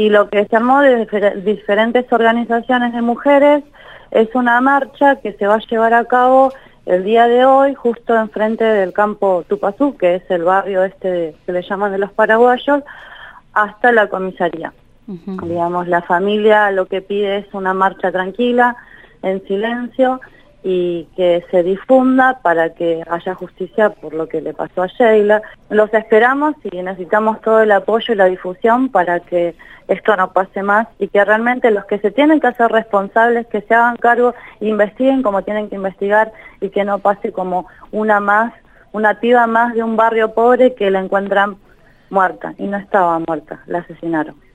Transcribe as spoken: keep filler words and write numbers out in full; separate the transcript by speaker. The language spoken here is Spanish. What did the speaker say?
Speaker 1: y lo que se armó de difer diferentes organizaciones de mujeres es una marcha que se va a llevar a cabo el día de hoy, justo enfrente del campo Tupazú, que es el barrio este de, que le llaman de los paraguayos, hasta la comisaría. Uh-huh. Digamos, la familia lo que pide es una marcha tranquila, en silencio, y que se difunda para que haya justicia por lo que le pasó a Sheila. Los esperamos y necesitamos todo el apoyo y la difusión para que esto no pase más y que realmente los que se tienen que hacer responsables, que se hagan cargo, investiguen como tienen que investigar y que no pase como una más, una piba más de un barrio pobre que la encuentran muerta, y no estaba muerta, la asesinaron.